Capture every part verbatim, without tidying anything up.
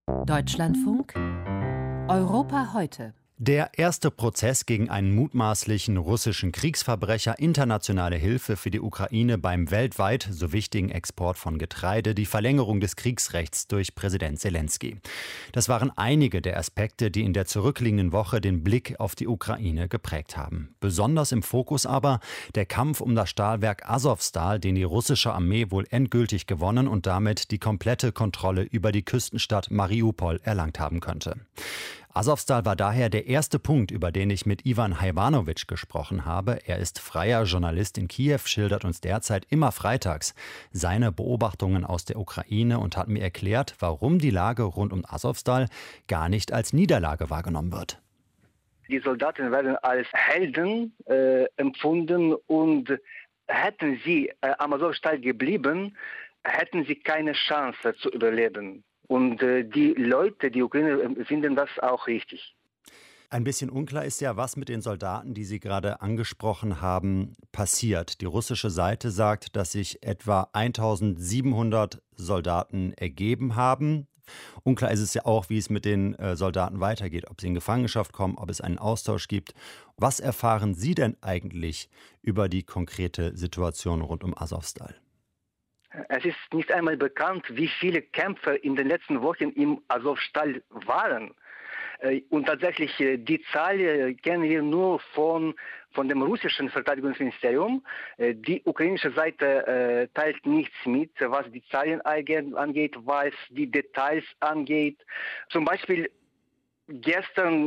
Deutschlandfunk Europa heute. Der erste Prozess gegen einen mutmaßlichen russischen Kriegsverbrecher, internationale Hilfe für die Ukraine beim weltweit so wichtigen Export von Getreide, die Verlängerung des Kriegsrechts durch Präsident Selenskyj. Das waren einige der Aspekte, die in der zurückliegenden Woche den Blick auf die Ukraine geprägt haben. Besonders im Fokus aber der Kampf um das Stahlwerk Asowstal, den die russische Armee wohl endgültig gewonnen und damit die komplette Kontrolle über die Küstenstadt Mariupol erlangt haben könnte. Asowstal war daher der erste Punkt, über den ich mit Iwan Hajvanović gesprochen habe. Er ist freier Journalist in Kiew, schildert uns derzeit immer freitags seine Beobachtungen aus der Ukraine und hat mir erklärt, warum die Lage rund um Asowstal gar nicht als Niederlage wahrgenommen wird. Die Soldaten werden als Helden äh, empfunden und hätten sie äh, am Asowstal geblieben, hätten sie keine Chance zu überleben. Und äh, die Leute, die Ukrainer, finden das auch richtig. Ein bisschen unklar ist ja, was mit den Soldaten, die Sie gerade angesprochen haben, passiert. Die russische Seite sagt, dass sich etwa eintausendsiebenhundert Soldaten ergeben haben. Unklar ist es ja auch, wie es mit den äh, Soldaten weitergeht, ob sie in Gefangenschaft kommen, ob es einen Austausch gibt. Was erfahren Sie denn eigentlich über die konkrete Situation rund um Asowstal? Es ist nicht einmal bekannt, wie viele Kämpfer in den letzten Wochen im Asowstal waren. Und tatsächlich, die Zahl kennen wir nur von, von dem russischen Verteidigungsministerium. Die ukrainische Seite teilt nichts mit, was die Zahlen angeht, was die Details angeht. Zum Beispiel gestern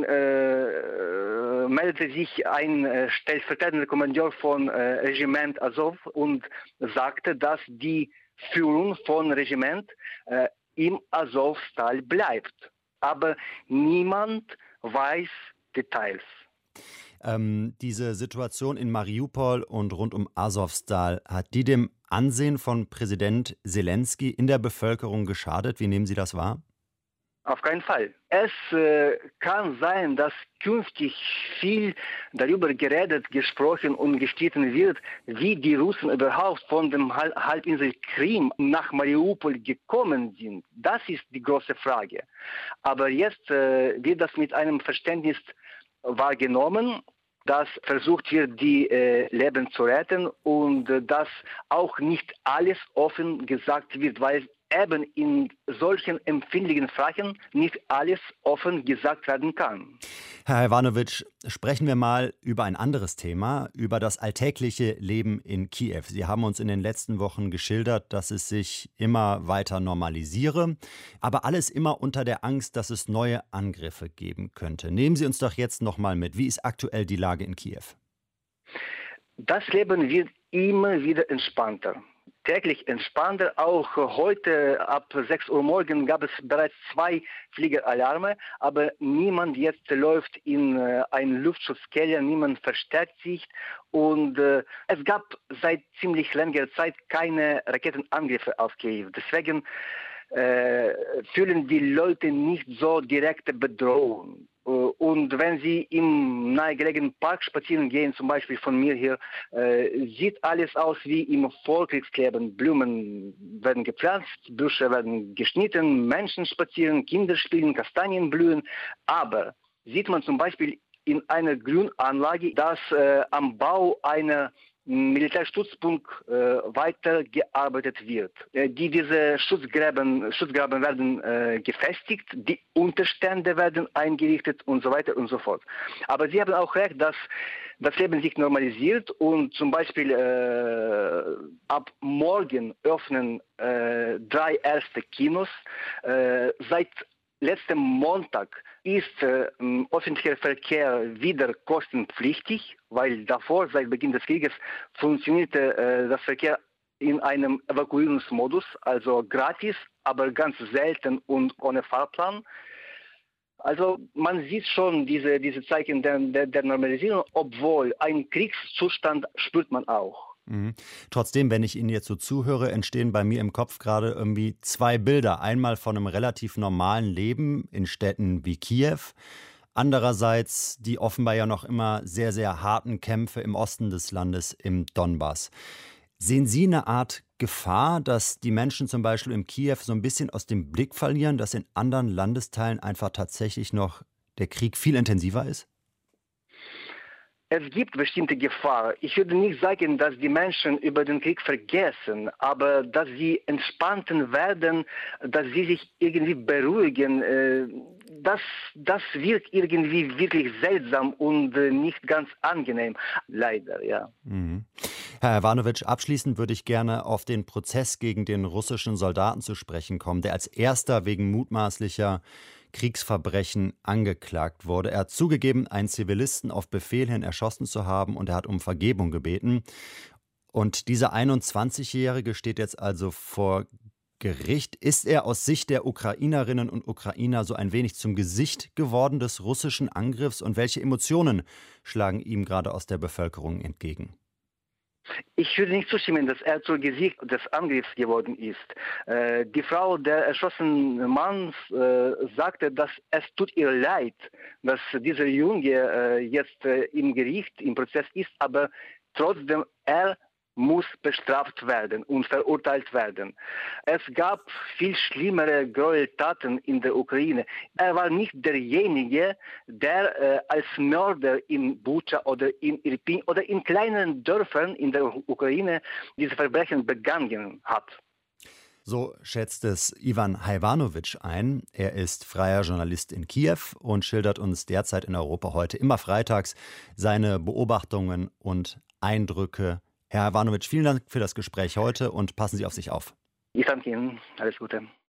äh, meldete sich ein äh, stellvertretender Kommandeur von äh, Regiment Azov und sagte, dass die Führung von Regiment äh, im Asowstal bleibt. Aber niemand weiß Details. Ähm, diese Situation in Mariupol und rund um Asowstal, hat die dem Ansehen von Präsident Selenskyj in der Bevölkerung geschadet? Wie nehmen Sie das wahr? Auf keinen Fall. Es äh, kann sein, dass künftig viel darüber geredet, gesprochen und gestritten wird, wie die Russen überhaupt von dem Halbinsel Krim nach Mariupol gekommen sind. Das ist die große Frage. Aber jetzt äh, wird das mit einem Verständnis wahrgenommen, dass versucht wird, die äh, Leben zu retten und äh, dass auch nicht alles offen gesagt wird, weil eben in solchen empfindlichen Fragen nicht alles offen gesagt werden kann. Herr Hajvanović, sprechen wir mal über ein anderes Thema, über das alltägliche Leben in Kiew. Sie haben uns in den letzten Wochen geschildert, dass es sich immer weiter normalisiere, aber alles immer unter der Angst, dass es neue Angriffe geben könnte. Nehmen Sie uns doch jetzt noch mal mit. Wie ist aktuell die Lage in Kiew? Das Leben wird immer wieder entspannter. Täglich entspannter. Auch heute ab sechs Uhr morgens gab es bereits zwei Fliegeralarme, aber niemand jetzt läuft in äh, einen Luftschutzkeller, niemand verstärkt sich und äh, es gab seit ziemlich langer Zeit keine Raketenangriffe auf Kiew. Deswegen äh, fühlen die Leute nicht so direkte Bedrohung. Und wenn Sie im nahegelegenen Park spazieren gehen, zum Beispiel von mir hier, äh, sieht alles aus wie im Vorkriegsleben. Blumen werden gepflanzt, Büsche werden geschnitten, Menschen spazieren, Kinder spielen, Kastanien blühen. Aber sieht man zum Beispiel in einer Grünanlage, dass äh, am Bau einer Militärstützpunkt äh, weitergearbeitet wird. Äh, die, diese Schutzgräben, Schutzgraben werden äh, gefestigt, die Unterstände werden eingerichtet und so weiter und so fort. Aber Sie haben auch recht, dass das Leben sich normalisiert und zum Beispiel äh, ab morgen öffnen äh, drei erste Kinos. Äh, seit letztem Montag ist äh, öffentlicher Verkehr wieder kostenpflichtig, weil davor, seit Beginn des Krieges, funktionierte äh, das Verkehr in einem Evakuierungsmodus, also gratis, aber ganz selten und ohne Fahrplan. Also man sieht schon diese, diese Zeichen der, der, der Normalisierung, obwohl ein Kriegszustand spürt man auch. Mhm. Trotzdem, wenn ich Ihnen jetzt so zuhöre, entstehen bei mir im Kopf gerade irgendwie zwei Bilder. Einmal von einem relativ normalen Leben in Städten wie Kiew. Andererseits die offenbar ja noch immer sehr, sehr harten Kämpfe im Osten des Landes, im Donbass. Sehen Sie eine Art Gefahr, dass die Menschen zum Beispiel in Kiew so ein bisschen aus dem Blick verlieren, dass in anderen Landesteilen einfach tatsächlich noch der Krieg viel intensiver ist? Es gibt bestimmte Gefahr. Ich würde nicht sagen, dass die Menschen über den Krieg vergessen, aber dass sie entspannter werden, dass sie sich irgendwie beruhigen, äh, das, das wirkt irgendwie wirklich seltsam und äh, nicht ganz angenehm. Leider, ja. Mhm. Herr Iwanowitsch, abschließend würde ich gerne auf den Prozess gegen den russischen Soldaten zu sprechen kommen, der als erster wegen mutmaßlicher Kriegsverbrechen angeklagt wurde. Er hat zugegeben, einen Zivilisten auf Befehl hin erschossen zu haben, und er hat um Vergebung gebeten. Und dieser einundzwanzigjährige steht jetzt also vor Gericht. Ist er aus Sicht der Ukrainerinnen und Ukrainer so ein wenig zum Gesicht geworden des russischen Angriffs? Und welche Emotionen schlagen ihm gerade aus der Bevölkerung entgegen? Ich würde nicht zustimmen, dass er zur Gesicht des Angriffs geworden ist. Äh, die Frau des erschossenen Manns äh, sagte, dass es tut ihr leid, dass dieser Junge äh, jetzt äh, im Gericht, im Prozess ist, aber trotzdem er muss bestraft werden und verurteilt werden. Es gab viel schlimmere Gräueltaten in der Ukraine. Er war nicht derjenige, der äh, als Mörder in Bucha oder in Irpin oder in kleinen Dörfern in der Ukraine diese Verbrechen begangen hat. So schätzt es Iwan Iwanowitsch ein. Er ist freier Journalist in Kiew und schildert uns derzeit in Europa heute immer freitags seine Beobachtungen und Eindrücke. Herr Iwanowitsch, vielen Dank für das Gespräch heute und passen Sie auf sich auf. Ich danke Ihnen. Alles Gute.